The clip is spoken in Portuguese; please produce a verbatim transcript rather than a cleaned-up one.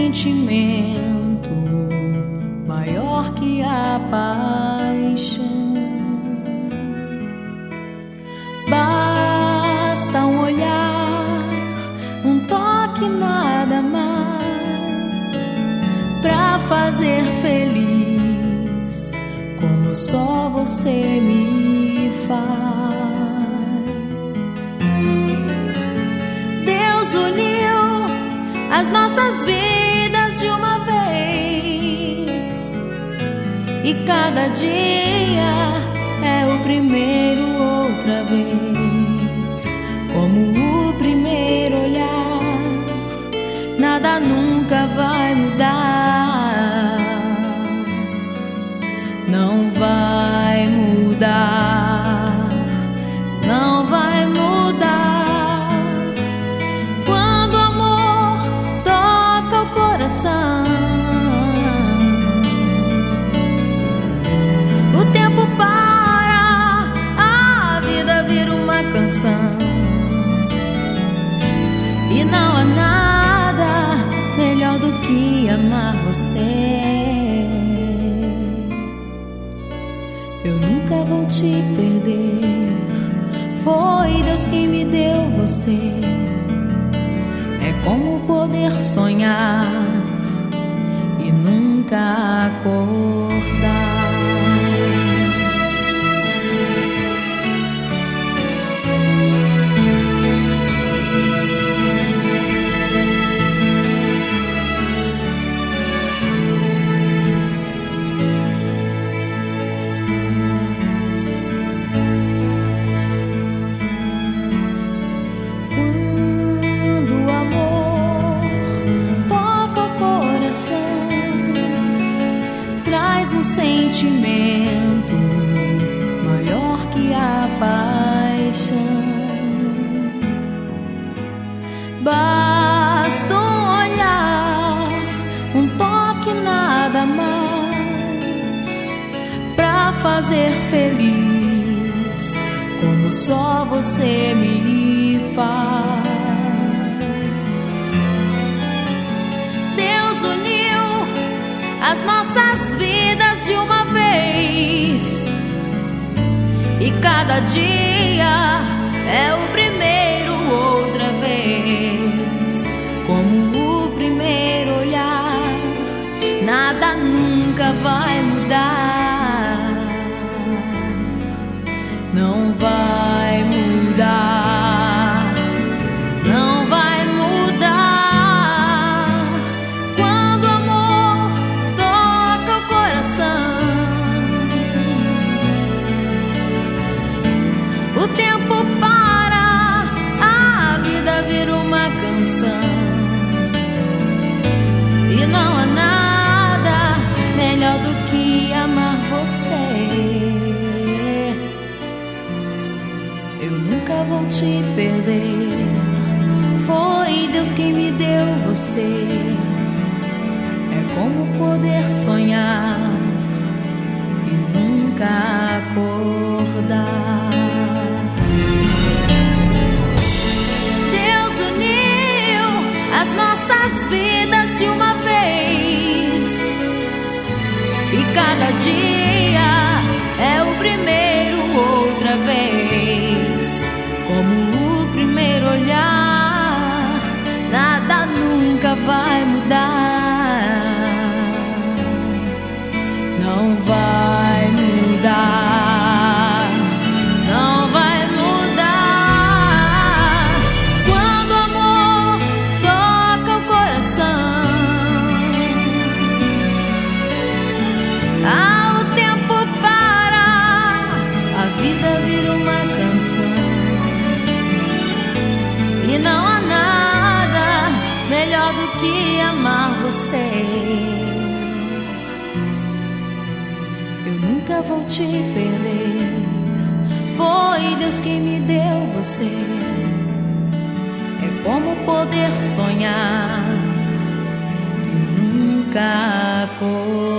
sentimento maior que a paixão. Basta um olhar, um toque, nada mais, pra fazer feliz como só você me faz. Deus uniu as nossas vidas de uma vez, e cada dia é o primeiro outra vez. Como o primeiro olhar, nada nunca vai mudar. Não vai mudar, não vai mudar. Quando o amor toca o coração, o tempo para, a vida vira uma canção. E não há nada melhor do que amar você. Eu nunca vou te perder, foi Deus quem me deu você. É como poder sonhar e nunca acordar. Um sentimento maior que a paixão. Basta um olhar, um toque, nada mais, pra fazer feliz como só você me faz. Deus uniu as nossas vidas de uma vez, e cada dia é o primeiro outra vez. Como o primeiro olhar, nada nunca vai mudar. Não vai mudar, não vai mudar. O tempo para, a vida vira uma canção. E não há nada melhor do que amar você. Eu nunca vou te perder, foi Deus quem me deu você. É como poder sonhar e nunca acordar. As nossas vidas de uma vez, e cada dia é o primeiro outra vez. Como o primeiro olhar, nada nunca vai mudar. Não vai mudar, não vai mudar. E não há nada melhor do que amar você. Eu nunca vou te perder, foi Deus quem me deu você. É como poder sonhar e nunca acordar.